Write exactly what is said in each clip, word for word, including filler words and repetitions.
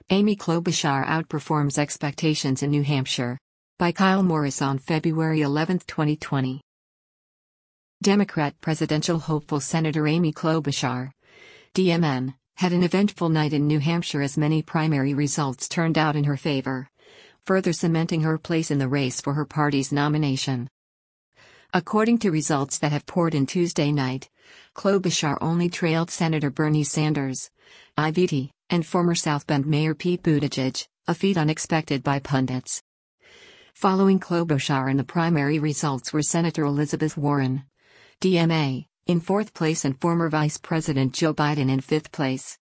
Amy Klobuchar outperforms expectations in New Hampshire. By Kyle Morris on February eleventh, twenty twenty. Democrat presidential hopeful Senator Amy Klobuchar, D M N, had an eventful night in New Hampshire as many primary results turned out in her favor, further cementing her place in the race for her party's nomination. According to results that have poured in Tuesday night, Klobuchar only trailed Senator Bernie Sanders, I V T, and former South Bend Mayor Pete Buttigieg, a feat unexpected by pundits. Following Klobuchar in the primary results were Senator Elizabeth Warren, D M A, in fourth place and former Vice President Joe Biden in fifth place.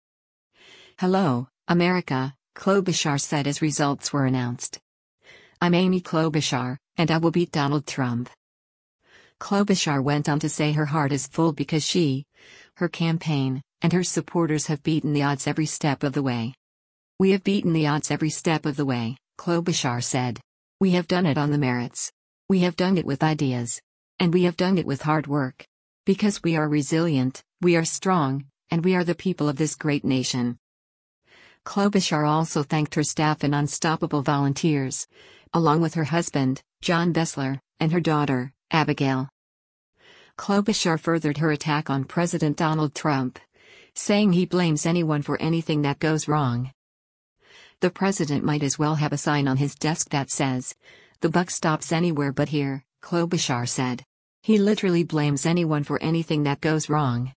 "Hello, America," Klobuchar said as results were announced. "I'm Amy Klobuchar, and I will beat Donald Trump." Klobuchar went on to say her heart is full because she, her campaign, and her supporters have beaten the odds every step of the way. "We have beaten the odds every step of the way," Klobuchar said. "We have done it on the merits. We have done it with ideas. And we have done it with hard work. Because we are resilient, we are strong, and we are the people of this great nation." Klobuchar also thanked her staff and unstoppable volunteers, along with her husband, John Bessler, and her daughter, Abigail. Klobuchar furthered her attack on President Donald Trump, saying he blames anyone for anything that goes wrong. "The president might as well have a sign on his desk that says, 'The buck stops anywhere but here,'" Klobuchar said. "He literally blames anyone for anything that goes wrong."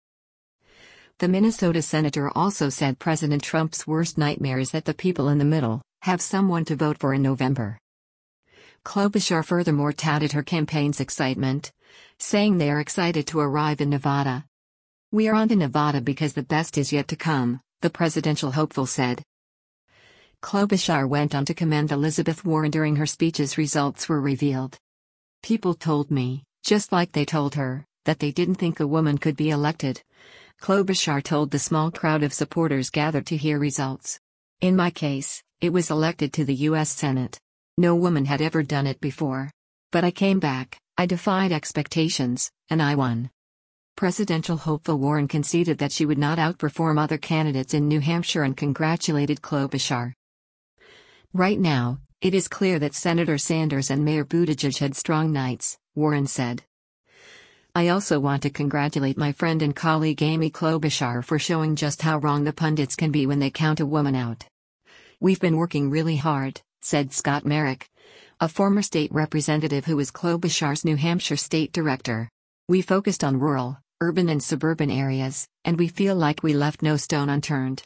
The Minnesota senator also said President Trump's worst nightmare is that the people in the middle have someone to vote for in November. Klobuchar furthermore touted her campaign's excitement, saying they are excited to arrive in Nevada. "We are on to Nevada because the best is yet to come," the presidential hopeful said. Klobuchar went on to commend Elizabeth Warren during her speech as results were revealed. "People told me, just like they told her, that they didn't think a woman could be elected," Klobuchar told the small crowd of supporters gathered to hear results. "In my case, it was elected to the U S Senate. No woman had ever done it before. But I came back, I defied expectations, and I won." Presidential hopeful Warren conceded that she would not outperform other candidates in New Hampshire and congratulated Klobuchar. "Right now, it is clear that Senator Sanders and Mayor Buttigieg had strong nights," Warren said. "I also want to congratulate my friend and colleague Amy Klobuchar for showing just how wrong the pundits can be when they count a woman out. We've been working really hard," said Scott Merrick, a former state representative who was Klobuchar's New Hampshire state director. "We focused on rural, urban and suburban areas, and we feel like we left no stone unturned."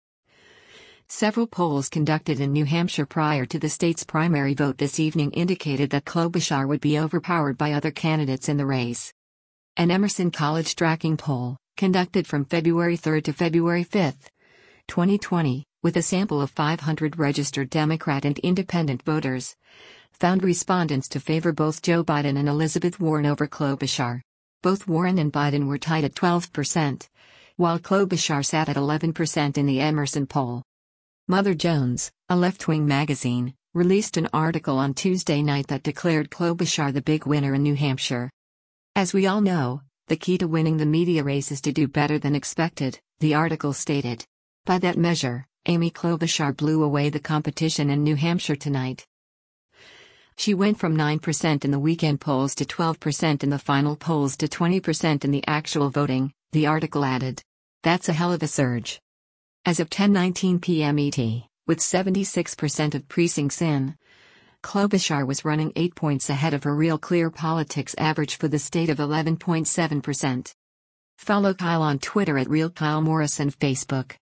Several polls conducted in New Hampshire prior to the state's primary vote this evening indicated that Klobuchar would be overpowered by other candidates in the race. An Emerson College tracking poll, conducted from February third to February fifth, twenty twenty, with a sample of five hundred registered Democrat and independent voters, found respondents to favor both Joe Biden and Elizabeth Warren over Klobuchar. Both Warren and Biden were tied at twelve percent, while Klobuchar sat at eleven percent in the Emerson poll. Mother Jones, a left-wing magazine, released an article on Tuesday night that declared Klobuchar the big winner in New Hampshire. "As we all know, the key to winning the media race is to do better than expected," the article stated. "By that measure, Amy Klobuchar blew away the competition in New Hampshire tonight. She went from nine percent in the weekend polls to twelve percent in the final polls to twenty percent in the actual voting," the article added. "That's a hell of a surge." As of ten nineteen p m E T, with seventy-six percent of precincts in, Klobuchar was running eight points ahead of her Real Clear Politics average for the state of eleven point seven percent. Follow Kyle on Twitter at Real Kyle Morris and Facebook.